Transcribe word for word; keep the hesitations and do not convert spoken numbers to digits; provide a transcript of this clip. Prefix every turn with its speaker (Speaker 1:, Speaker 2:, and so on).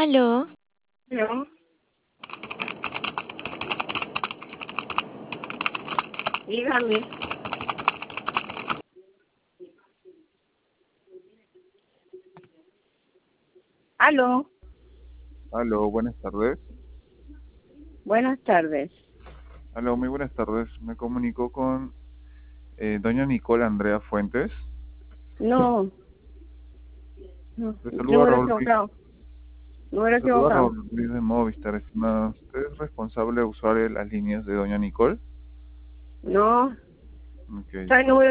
Speaker 1: Aló,
Speaker 2: No, dígame. Aló,
Speaker 3: Aló, buenas tardes.
Speaker 2: buenas tardes.
Speaker 3: Aló, muy buenas tardes. Me comunico con eh, doña Nicole Andrea Fuentes.
Speaker 2: No, no,
Speaker 3: Le saluda
Speaker 2: número
Speaker 3: Raúl Ruiz.
Speaker 2: equivocado. Número
Speaker 3: Le saluda
Speaker 2: equivocado.
Speaker 3: Raúl Ruiz de Movistar, estimada. ¿Usted es responsable de usar las líneas de doña Nicole?
Speaker 2: No,
Speaker 3: Ok.
Speaker 2: trae número